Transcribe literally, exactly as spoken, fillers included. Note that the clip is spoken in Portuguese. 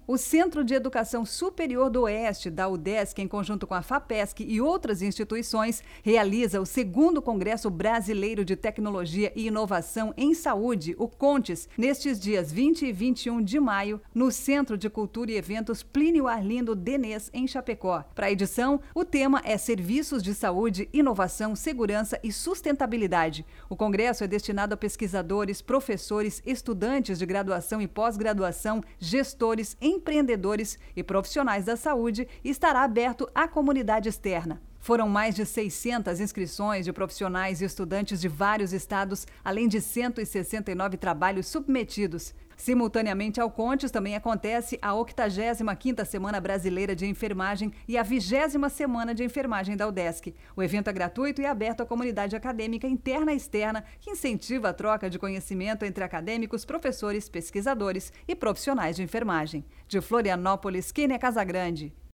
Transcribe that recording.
O Centro de Educação Superior do Oeste, da UDESC, em conjunto com a FAPESC e outras instituições, realiza o segundo Congresso Brasileiro de Tecnologia e Inovação em Saúde, o CONTES, nestes dias vinte e vinte e um de maio, no Centro de Cultura e Eventos Plínio Arlindo Denês, em Chapecó. Para a edição, o tema é Serviços de Saúde, Inovação, Segurança e Sustentabilidade. O congresso é destinado a pesquisadores, professores, estudantes de graduação e pós-graduação, gestores, empreendedores e profissionais da saúde e estará aberto à comunidade externa. Foram mais de seiscentas inscrições de profissionais e estudantes de vários estados, além de cento e sessenta e nove trabalhos submetidos. Simultaneamente ao CONTES também acontece a octagésima quinta Semana Brasileira de Enfermagem e a vigésima Semana de Enfermagem da UDESC. O evento é gratuito e aberto à comunidade acadêmica interna e externa, que incentiva a troca de conhecimento entre acadêmicos, professores, pesquisadores e profissionais de enfermagem. De Florianópolis, Kênia Casagrande.